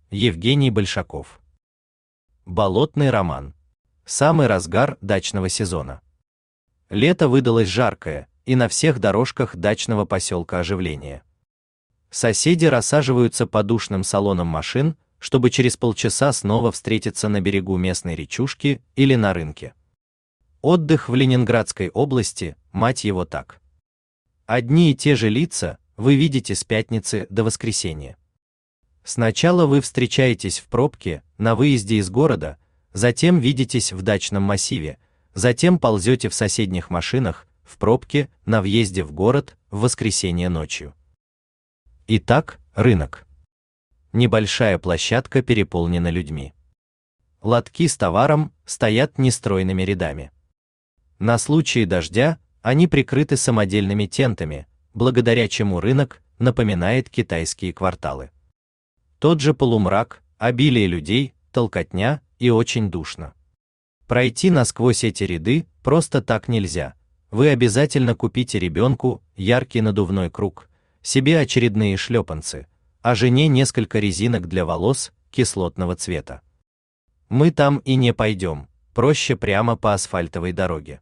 Евгений Большаков. Болотный роман. Самый разгар дачного сезона. Лето выдалось жаркое, и на всех дорожках дачного поселка оживление. Соседи рассаживаются по душным салонам машин, чтобы через полчаса снова встретиться на берегу местной речушки или на рынке. Отдых в Ленинградской области, мать его так. Одни и те же лица вы видите с пятницы до воскресенья. Сначала вы встречаетесь в пробке на выезде из города, затем видитесь в дачном массиве, затем ползете в соседних машинах, в пробке на въезде в город в воскресенье ночью. Итак, рынок. Небольшая площадка переполнена людьми. Лотки с товаром стоят нестройными рядами. На случай дождя они прикрыты самодельными тентами, благодаря чему рынок напоминает китайские кварталы. Тот же полумрак, обилие людей, толкотня и очень душно. Пройти насквозь эти ряды просто так нельзя. Вы обязательно купите ребенку яркий надувной круг, себе очередные шлепанцы, а жене несколько резинок для волос кислотного цвета. Мы там и не пойдем, проще прямо по асфальтовой дороге.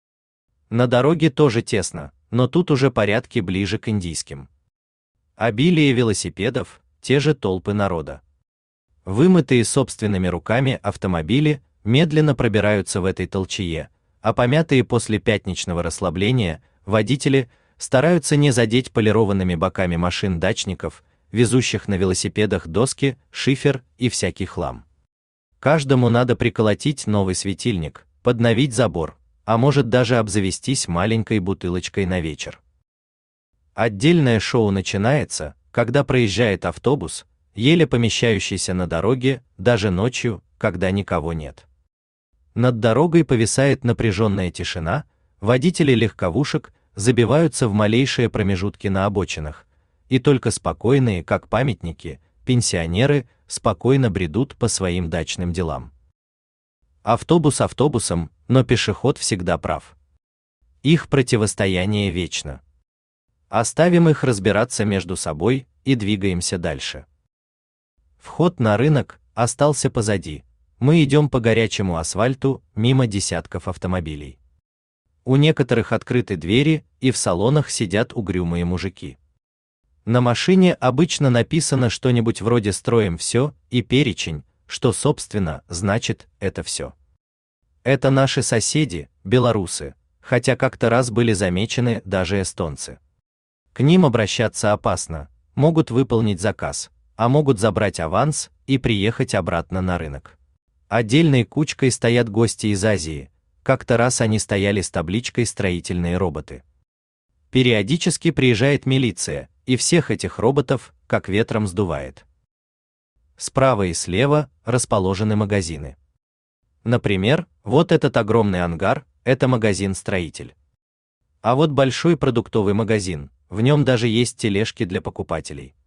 На дороге тоже тесно, но тут уже порядки ближе к индийским. Обилие велосипедов, те же толпы народа. Вымытые собственными руками автомобили медленно пробираются в этой толчее, а помятые после пятничного расслабления водители стараются не задеть полированными боками машин дачников, везущих на велосипедах доски, шифер и всякий хлам. Каждому надо приколотить новый светильник, подновить забор, а может даже обзавестись маленькой бутылочкой на вечер. Отдельное шоу начинается, когда проезжает автобус, еле помещающийся на дороге, даже ночью, когда никого нет. Над дорогой повисает напряженная тишина, водители легковушек забиваются в малейшие промежутки на обочинах, и только спокойные, как памятники, пенсионеры спокойно бредут по своим дачным делам. Автобус автобусом, но пешеход всегда прав. Их противостояние вечно. Оставим их разбираться между собой и двигаемся дальше. Вход на рынок остался позади. Мы идем по горячему асфальту мимо десятков автомобилей. У некоторых открыты двери, и в салонах сидят угрюмые мужики. На машине обычно написано что-нибудь вроде «Строим все» и перечень, что, собственно, значит это все. Это наши соседи, белорусы, хотя как-то раз были замечены даже эстонцы. К ним обращаться опасно, могут выполнить заказ, а могут забрать аванс и приехать обратно на рынок. Отдельной кучкой стоят гости из Азии, как-то раз они стояли с табличкой «Строительные роботы». Периодически приезжает милиция, и всех этих роботов как ветром сдувает. Справа и слева расположены магазины. Например, вот этот огромный ангар – это магазин-строитель. А вот большой продуктовый магазин, в нем даже есть тележки для покупателей.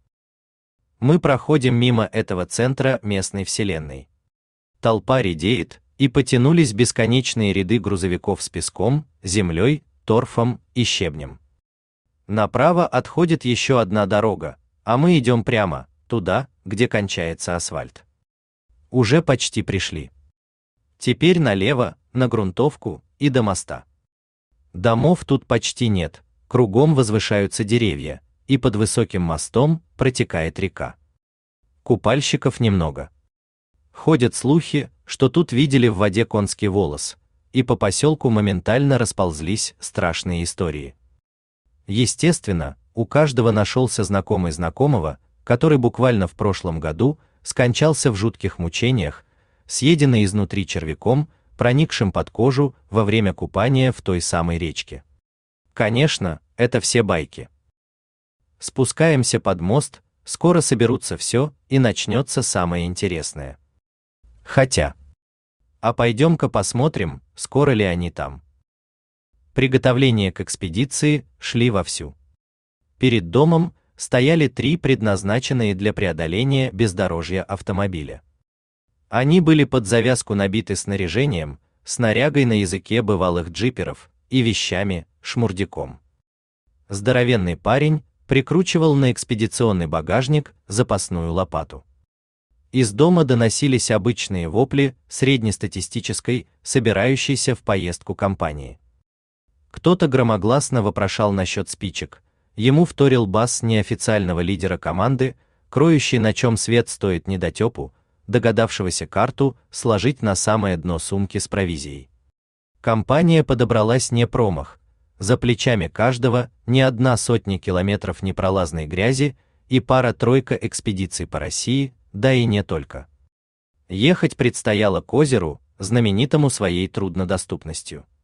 Мы проходим мимо этого центра местной вселенной. Толпа редеет, и потянулись бесконечные ряды грузовиков с песком, землей, торфом и щебнем. Направо отходит еще одна дорога, а мы идем прямо, туда, где кончается асфальт. Уже почти пришли. Теперь налево, на грунтовку и до моста. Домов тут почти нет, кругом возвышаются деревья, и под высоким мостом протекает река. Купальщиков немного. Ходят слухи, что тут видели в воде конский волос, и по поселку моментально расползлись страшные истории. Естественно, у каждого нашелся знакомый знакомого, который буквально в прошлом году скончался в жутких мучениях, съеденный изнутри червяком, проникшим под кожу во время купания в той самой речке. Конечно, это все байки. Спускаемся под мост, скоро соберутся все, и начнется самое интересное. Хотя. А пойдем-ка посмотрим, скоро ли они там. Приготовления к экспедиции шли вовсю. Перед домом стояли 3 предназначенные для преодоления бездорожья автомобиля. Они были под завязку набиты снаряжением, снарягой на языке бывалых джиперов и вещами, шмурдяком. Здоровенный парень прикручивал на экспедиционный багажник запасную лопату. Из дома доносились обычные вопли среднестатистической, собирающейся в поездку компании. Кто-то громогласно вопрошал насчет спичек, ему вторил бас неофициального лидера команды, кроющий, на чем свет стоит недотепу, догадавшегося карту сложить на самое дно сумки с провизией. Компания подобралась не промах, за плечами каждого не одна сотня километров непролазной грязи и пара-тройка экспедиций по России, да и не только. Ехать предстояло к озеру, знаменитому своей труднодоступностью.